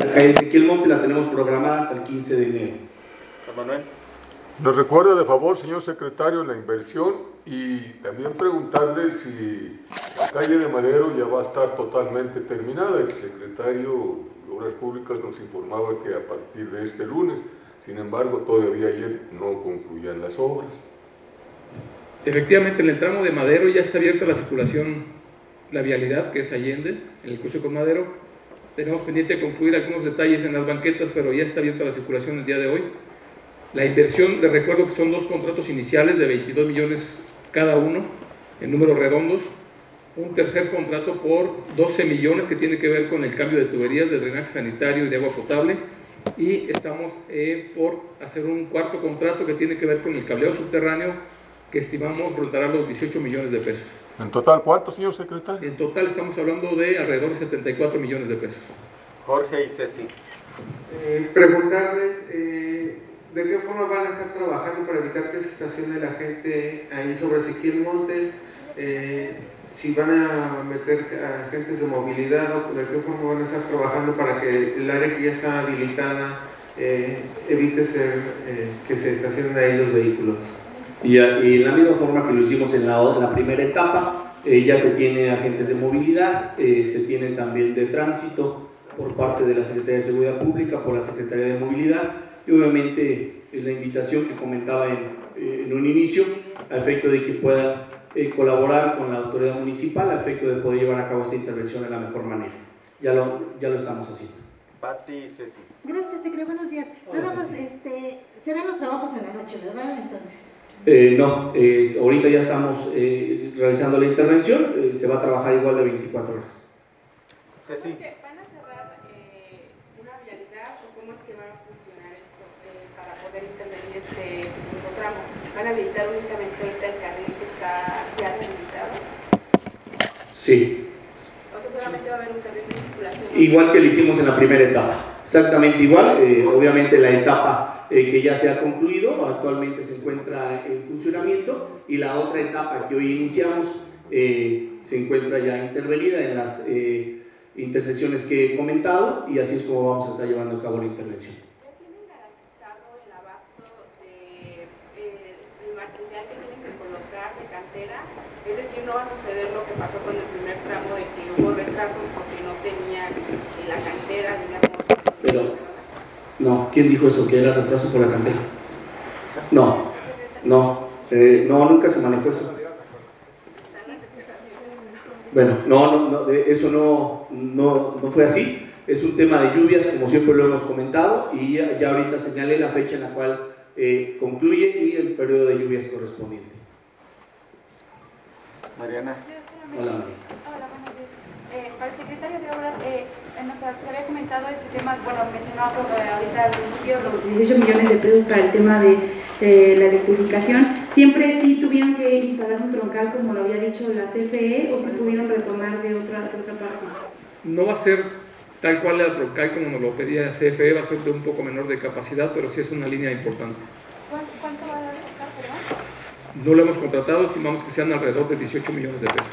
La calle Ezequiel Montes la tenemos programada hasta el 15 de enero. Juan Manuel. Nos recuerda de favor, señor secretario, la inversión y también preguntarle si la calle de Madero ya va a estar totalmente terminada. El secretario de Obras Públicas nos informaba que a partir de este lunes, sin embargo, todavía ayer no concluían las obras. Efectivamente, en el tramo de Madero ya está abierta la circulación, la vialidad, que es Allende, en el cruce con Madero. Tenemos pendiente de concluir algunos detalles en las banquetas, pero ya está abierta la circulación el día de hoy. La inversión, les recuerdo que son 2 contratos iniciales de 22 millones cada uno, en números redondos. Un tercer contrato por 12 millones que tiene que ver con el cambio de tuberías de drenaje sanitario y de agua potable. Y estamos por hacer un cuarto contrato que tiene que ver con el cableado subterráneo, que estimamos rondará los 18 millones de pesos. ¿En total cuánto, señor secretario? En total estamos hablando de alrededor de 74 millones de pesos. Jorge y Ceci. Preguntarles de qué forma van a estar trabajando para evitar que se estacione la gente ahí sobre Ezequiel Montes, si van a meter agentes de movilidad o de qué forma van a estar trabajando para que el área que ya está habilitada evite que se estacionen ahí los vehículos. Y en la misma forma que lo hicimos en la primera etapa, ya se tiene agentes de movilidad, se tiene también de tránsito por parte de la Secretaría de Seguridad Pública, por la Secretaría de Movilidad, y obviamente la invitación que comentaba en un inicio, a efecto de que puedan colaborar con la autoridad municipal, a efecto de poder llevar a cabo esta intervención de la mejor manera. Ya lo estamos haciendo. Pati y Ceci. Gracias, secretario. Buenos días. Nada más, serán los trabajos en la noche, ¿verdad? Entonces. No, ahorita ya estamos realizando la intervención, se va a trabajar igual de 24 horas. Ceci. ¿Van a cerrar una vialidad o cómo es que va a funcionar esto para poder intervenir este segundo tramo? ¿Van a habilitar únicamente ahorita el carril que está ya rehabilitado? Sí. O sea, solamente va a haber un carril de circulación. Igual que lo hicimos en la primera etapa, exactamente igual, obviamente la etapa que ya se ha concluido, actualmente se encuentra en funcionamiento, y la otra etapa que hoy iniciamos se encuentra ya intervenida en las intersecciones que he comentado, y así es como vamos a estar llevando a cabo la intervención. ¿Ya tienen garantizado el abasto del material que tienen que colocar de cantera? Es decir, no va a suceder lo que pasó con el primer tramo de que hubo retrasos porque no tenían la cantera, digamos. Pero, no, ¿quién dijo eso? ¿Que era retraso por la cantera? No, nunca se manejó eso. Bueno, no, eso no fue así. Es un tema de lluvias, como siempre lo hemos comentado, y ya ahorita señalé la fecha en la cual concluye y el periodo de lluvias correspondiente. Mariana. Hola, María. Hola, buenos días. Para el secretario de Obras, se había comentado este tema, bueno, mencionaba ahorita al principio los 18 millones de pesos para el tema de la electrificación. ¿Siempre sí tuvieron que instalar un troncal, como lo había dicho la CFE, o si pudieron retomar de otra parte? No va a ser tal cual el troncal como nos lo pedía CFE, va a ser de un poco menor de capacidad, pero sí es una línea importante. ¿Cuánto va a dar el troncal, perdón? No lo hemos contratado, estimamos que sean alrededor de 18 millones de pesos.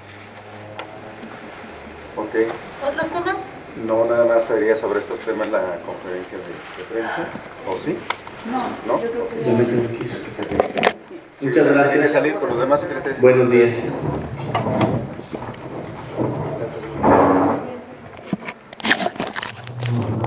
Ok. ¿Otros temas? No, nada más sería sobre estos temas la conferencia de prensa. ¿O sí? No. ¿No? Yo creo que Ya me tengo que ir. Muchas ¿Quiere gracias. salir con los demás secretarios? Buenos días.